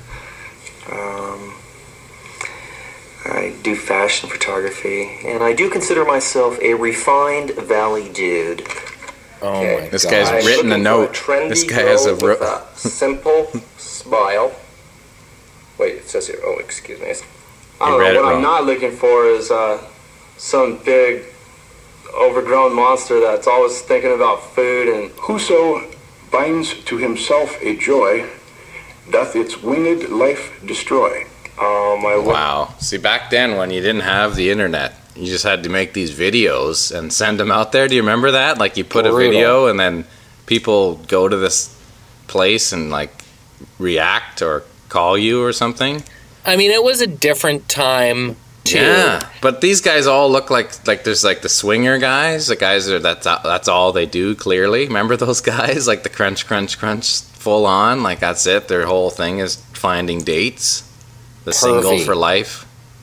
I do fashion photography, and I do consider myself a refined valley dude. Oh my This God. guy's written a note. This guy has a simple smile. Wait, it says here. Oh, excuse me. I don't know. What I'm not looking for is some big, overgrown monster that's always thinking about food and. Whoso binds to himself a joy, doth its winged life destroy. Oh my! Wow. See, back then when you didn't have the internet, you just had to make these videos and send them out there. Do you remember that? Like, you put a video and then people go to this place and like react or call you or something. I mean, it was a different time too. Yeah, but these guys all look like there's like the swinger guys, the guys that's all they do. Clearly, remember those guys, like the crunch, full on, like that's it. Their whole thing is finding dates, the single for life.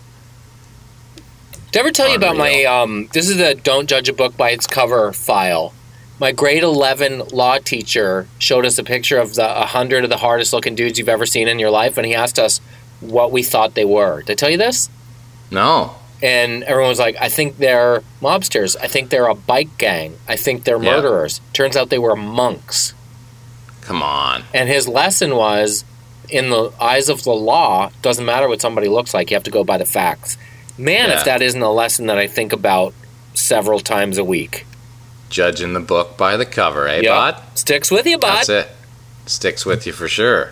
Did I ever tell you about my, this is the Don't Judge a Book by its cover file. My grade 11 law teacher showed us a picture of 100 of the hardest looking dudes you've ever seen in your life, and he asked us what we thought they were. Did I tell you this? No. And everyone was like, I think they're mobsters. I think they're a bike gang. I think they're murderers. Turns out they were monks. Come on. And his lesson was, in the eyes of the law, doesn't matter what somebody looks like, you have to go by the facts. Man, if that isn't a lesson that I think about several times a week. Judging the book by the cover, eh, Bud? Sticks with you, Bud. That's it. Sticks with you for sure.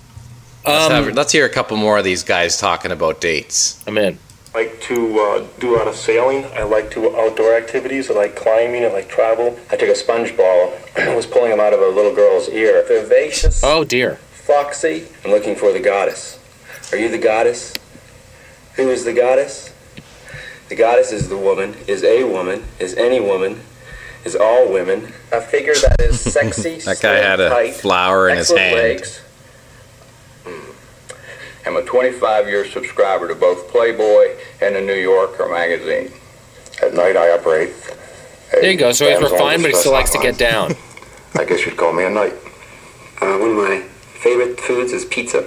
Let's hear a couple more of these guys talking about dates. I'm in. I like to do a lot of sailing. I like to outdoor activities. I like climbing. I like travel. I took a sponge ball and was pulling him out of a little girl's ear. Vivacious. Oh dear. Foxy. I'm looking for the goddess. Are you the goddess? Who is the goddess? The goddess is the woman, is a woman, is any woman, is all women. A figure that is sexy, that guy had a flower in his hand. Legs. I'm a 25-year subscriber to both Playboy and the New Yorker magazine. At night I operate. There you go. So he's refined, but he still likes to get down. I guess you'd call me a knight. One of my favorite foods is pizza.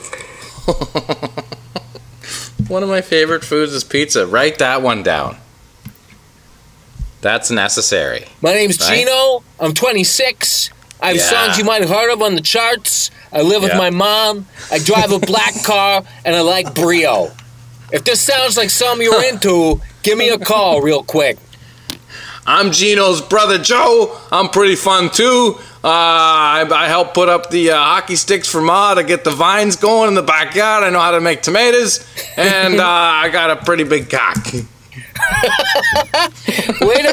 One of my favorite foods is pizza. Write that one down. That's necessary. My name's Gino. I'm 26. I have songs you might have heard of on the charts. I live with my mom. I drive a black car, and I like Brio. If this sounds like something you're into, give me a call real quick. I'm Gino's brother Joe. I'm pretty fun too. I help put up the hockey sticks for Ma to get the vines going in the backyard. I know how to make tomatoes, and I got a pretty big cock. Way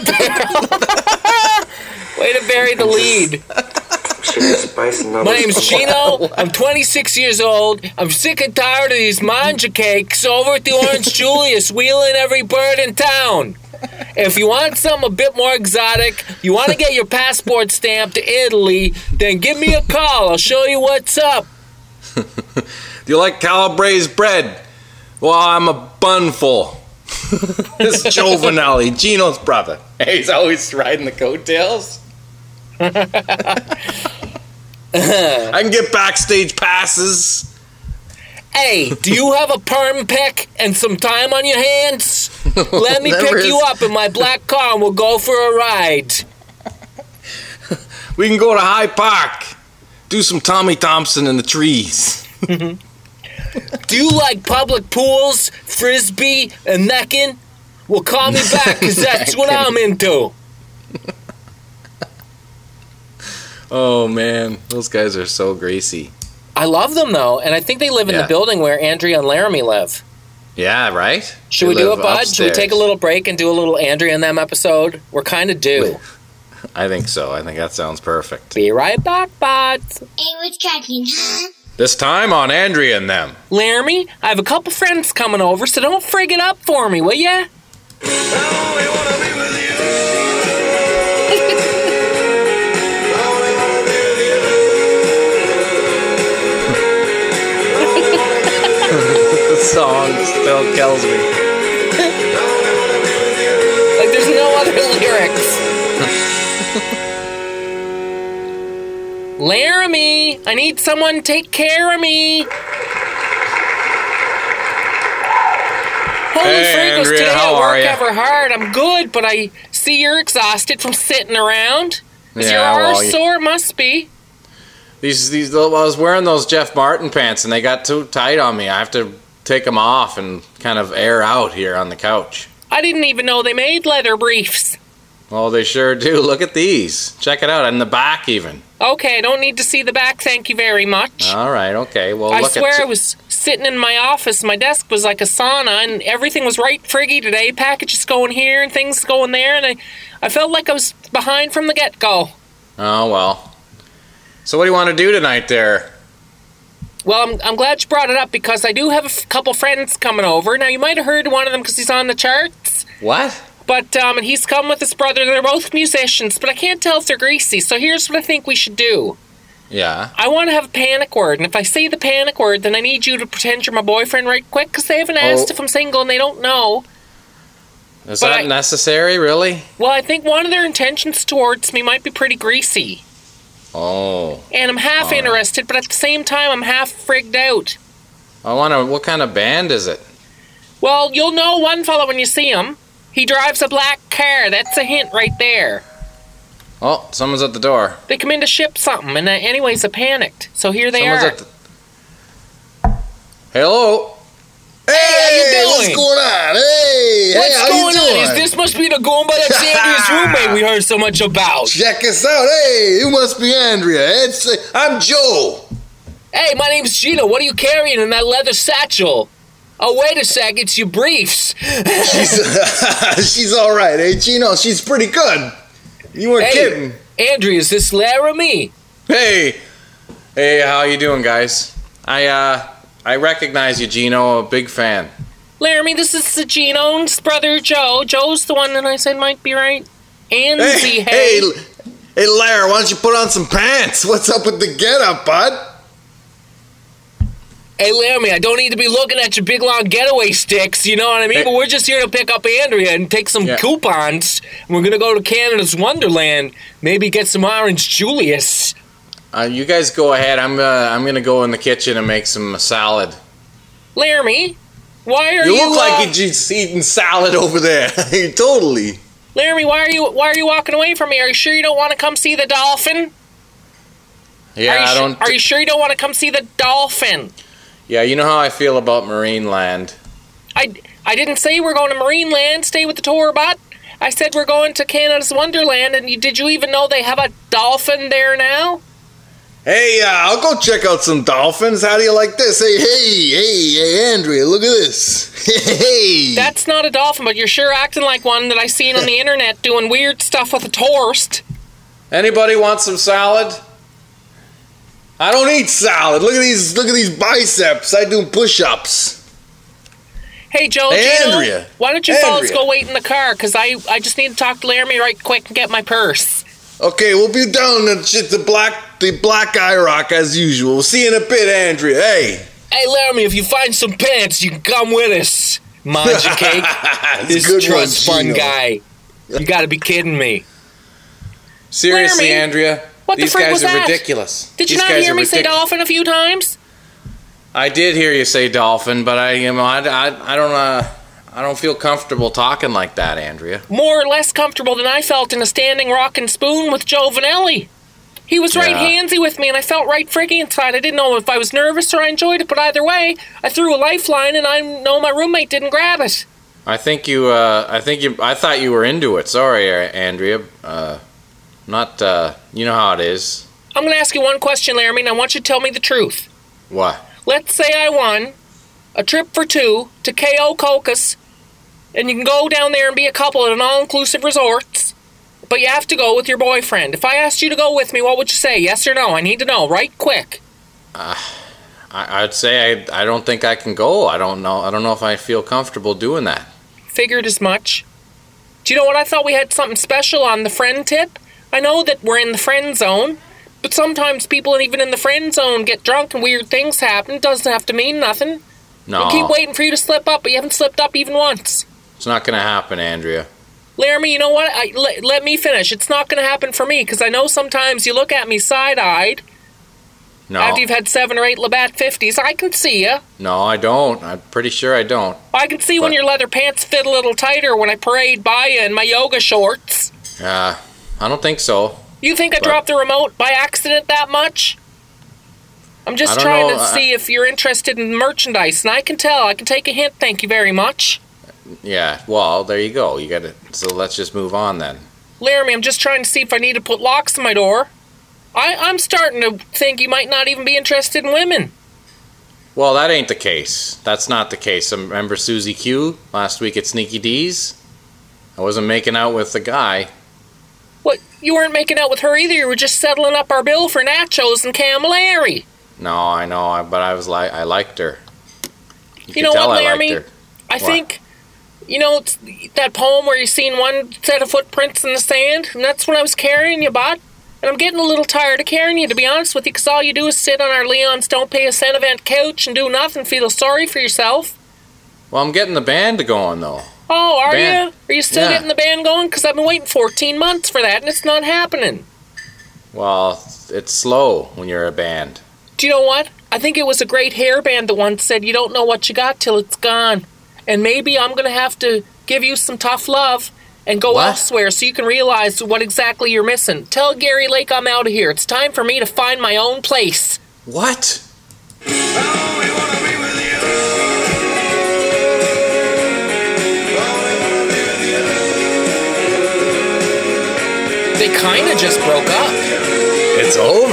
to bury the lead. My name's Gino. I'm 26 years old. I'm sick and tired of these manja cakes over at the Orange Julius wheeling every bird in town. If you want something a bit more exotic, you want to get your passport stamped to Italy, then give me a call. I'll show you what's up. Do you like Calabrese bread? Well, I'm a bunful. This is Joe Vanelli, Gino's brother. Hey, he's always riding the coattails. I can get backstage passes. Hey, do you have a perm pick and some time on your hands? Let me Never pick you is. up in my black car and we'll go for a ride. We can go to High Park. Do some Tommy Thompson in the trees. Do you like public pools, frisbee, and necking? Well, call me back, because that's what I'm into. Oh, man. Those guys are so greasy. I love them, though, and I think they live in Yeah. the building where Andrea and Laramie live. Yeah, right? Should They we do live it, bud? Should we upstairs. take a little break and do a little Andrea and them episode? We're kind of due. I think so. I think that sounds perfect. Be right back, bud. Hey, what's cracking, huh? This time on Andrea and them. Laramie, I have a couple friends coming over, so don't frig it up for me, will ya? The song still kills me. Like there's no other lyrics. Laramie, I need someone to take care of me. Holy Hey, freakles, Andrea, today how I are work ya? ever hard. I'm good, but I see you're exhausted from sitting around. Is your Yeah, arse well, sore? Must be. These I was wearing those Jeff Martin pants and they got too tight on me. I have to take them off and kind of air out here on the couch. I didn't even know they made leather briefs. Well, they sure do. Look at these. Check it out. In the back, even. Okay, I don't need to see the back, thank you very much. All right. Okay. Well, I look swear at I was sitting in my office. My desk was like a sauna, and everything was right friggy today. Packages going here and things going there, and I felt like I was behind from the get-go. Oh, well. So what do you want to do tonight there? Well, I'm glad you brought it up because I do have a couple friends coming over. Now, you might have heard one of them because he's on the charts. What? But, and he's come with his brother. They're both musicians, but I can't tell if they're greasy. So here's what I think we should do. Yeah. I want to have a panic word, and if I say the panic word, then I need you to pretend you're my boyfriend right quick, because they haven't asked if I'm single and they don't know. Is But that necessary, really? Well, I think one of their intentions towards me might be pretty greasy. Oh. And I'm half interested, but at the same time, I'm half frigged out. I wonder, what kind of band is it? Well, you'll know one fella when you see him. He drives a black car. That's a hint right there. Oh, someone's at the door. They come in to ship something, and anyways, I panicked. So here they Someone's are. at the... Hello? Hey, how you doing? What's going on? Hey, What's how going you doing? on? This must be the Goomba that's Andrea's roommate we heard so much about. Check us out. Hey, it must be Andrea. I'm Joe. Hey, my name's Gina. What are you carrying in that leather satchel? Oh, wait a sec. It's your briefs. She's all right, eh, Gino? She's pretty good. You weren't kidding. Andrea, is this Laramie? Hey, how you doing, guys? I recognize you, Gino. A big fan. Laramie, this is Gino's brother, Joe. Joe's the one that I said might be right. Anzi, Hey, Lara, why don't you put on some pants? What's up with the get-up, bud? Hey, Laramie, I don't need to be looking at your big, long getaway sticks, you know what I mean? But we're just here to pick up Andrea and take some coupons. And we're going to go to Canada's Wonderland. Maybe get some Orange Julius. You guys go ahead. I'm gonna go in the kitchen and make some salad. Laramie, why are you... You look like you're just eating salad over there. Totally. Laramie, why are you walking away from me? Are you sure you don't want to come see the dolphin? Yeah, I don't... Are you sure you don't want to come see the dolphin? Yeah, you know how I feel about Marineland. I didn't say we're going to Marineland. Stay with the tour, bot. I said we're going to Canada's Wonderland, and did you even know they have a dolphin there now? Hey, I'll go check out some dolphins. How do you like this? Hey, Andrea, look at this. Hey. That's not a dolphin, but you're sure acting like one that I seen on the internet doing weird stuff with a tourist. Anybody want some salad? I don't eat salad. Look at these biceps. I do push-ups. Hey, Joe, Hey, Gino, Andrea. why don't you fellas Andrea. go wait in the car? Because I just need to talk to Laramie right quick and get my purse. Okay, we'll be down at the Black Eye Rock as usual. We'll see you in a bit, Andrea. Hey. Hey, Laramie, if you find some pants, you can come with us. Mind your cake. This good trust one, fund Gino. guy. You gotta be kidding me. Seriously, Laramie, Andrea, what the these frick guys was are that? ridiculous. Did you These not guys hear are me say ridic- dolphin a few times? I did hear you say dolphin, but I I don't feel comfortable talking like that, Andrea. More or less comfortable than I felt in a standing rockin' spoon with Joe Vanelli. He was right handsy with me, and I felt right friggy inside. I didn't know if I was nervous or I enjoyed it, but either way, I threw a lifeline, and I know my roommate didn't grab it. I thought you were into it. Sorry, Andrea. You know how it is. I'm going to ask you one question, Laramie, and I want you to tell me the truth. What? Let's say I won a trip for two to K.O. Cocos, and you can go down there and be a couple at an all-inclusive resorts, but you have to go with your boyfriend. If I asked you to go with me, what would you say? Yes or no? I need to know, right quick. I'd say I don't think I can go. I don't know if I feel comfortable doing that. Figured as much. Do you know what? I thought we had something special on the friend tip. I know that we're in the friend zone, but sometimes people even in the friend zone get drunk and weird things happen. It doesn't have to mean nothing. No. I keep waiting for you to slip up, but you haven't slipped up even once. It's not going to happen, Andrea. Laramie, you know what? Let me finish. It's not going to happen for me, because I know sometimes you look at me side-eyed. No. After you've had 7 or 8 Labatt 50s, I can see you. No, I don't. I'm pretty sure I don't. I can see when your leather pants fit a little tighter when I parade by you in my yoga shorts. I don't think so. You think I dropped the remote by accident that much? I'm just trying to see if you're interested in merchandise, and I can tell. I can take a hint, thank you very much. Yeah, well, there you go. So let's just move on then. Laramie, I'm just trying to see if I need to put locks on my door. I'm starting to think you might not even be interested in women. Well, that ain't the case. That's not the case. Remember Susie Q last week at Sneaky D's? I wasn't making out with the guy. What? You weren't making out with her either. You were just settling up our bill for nachos and Camilleri. No, I know, but I liked her. You know what, Laramie? I think, it's that poem where you seen one set of footprints in the sand, and that's when I was carrying you, bud. And I'm getting a little tired of carrying you, to be honest with you, because all you do is sit on our Leon's Don't Pay a Cent event couch and do nothing, feel sorry for yourself. Well, I'm getting the band going, though. Oh, are you? Are you still getting the band going? Because I've been waiting 14 months for that, and it's not happening. Well, it's slow when you're a band. Do you know what? I think it was a great hair band that once said, you don't know what you got till it's gone. And maybe I'm going to have to give you some tough love and go elsewhere so you can realize what exactly you're missing. Tell Gary Lake I'm out of here. It's time for me to find my own place. What? They kind of just broke up. It's over.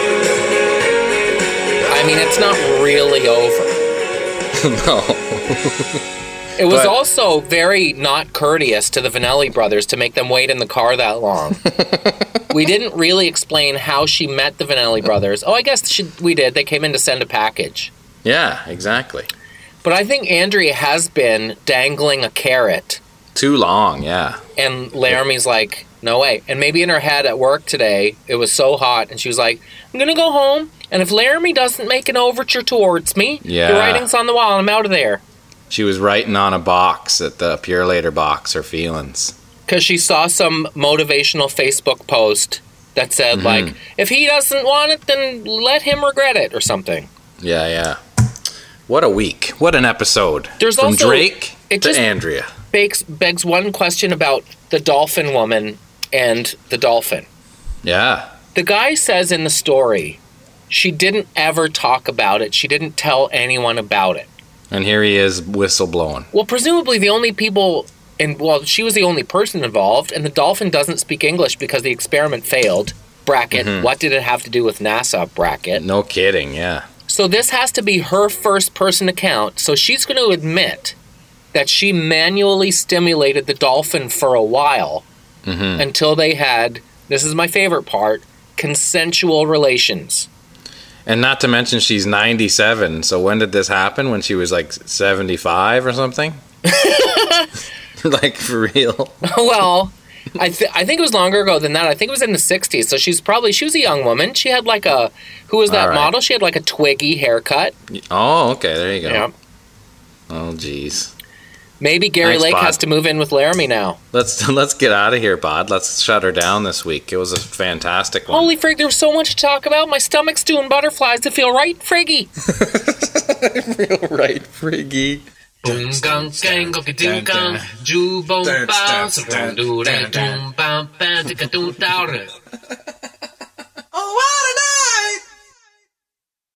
I mean, it's not really over. No. It was also very not courteous to the Vanelli brothers to make them wait in the car that long. We didn't really explain how she met the Vanelli brothers. Oh, I guess we did. They came in to send a package. Yeah, exactly. But I think Andrea has been dangling a carrot. Too long, yeah. And Laramie's like, no way. And maybe in her head at work today, it was so hot, and she was like, I'm going to go home, and if Laramie doesn't make an overture towards me, the writing's on the wall, I'm out of there. She was writing on a box at the Pure Later box, her feelings. Because she saw some motivational Facebook post that said, like, if he doesn't want it, then let him regret it, or something. Yeah. What a week. What an episode. There's From also, Drake to Andrea. Begs one question about the dolphin woman and the dolphin. Yeah. The guy says in the story, she didn't ever talk about it. She didn't tell anyone about it. And here he is whistleblowing. Well, presumably the only people, she was the only person involved, and the dolphin doesn't speak English because the experiment failed. Bracket, what did it have to do with NASA? Bracket. No kidding, yeah. So this has to be her first-person account, so she's going to admit that she manually stimulated the dolphin for a while until they had, this is my favorite part, consensual relations. And not to mention she's 97, so when did this happen? When she was like 75 or something? Like, for real? Well, I think it was longer ago than that. I think it was in the 60s, so she was a young woman. She had like who was that model? She had like a Twiggy haircut. Oh, okay, there you go. Yeah. Oh, jeez. Maybe Gary Lake has to move in with Laramie now. Let's get out of here, Bod. Let's shut her down this week. It was a fantastic one. Holy frig, there was so much to talk about. My stomach's doing butterflies to feel right friggy. I feel right friggy. Boom gang gang go ding gang ju bong bounce around do that boom bam bam ticka do down.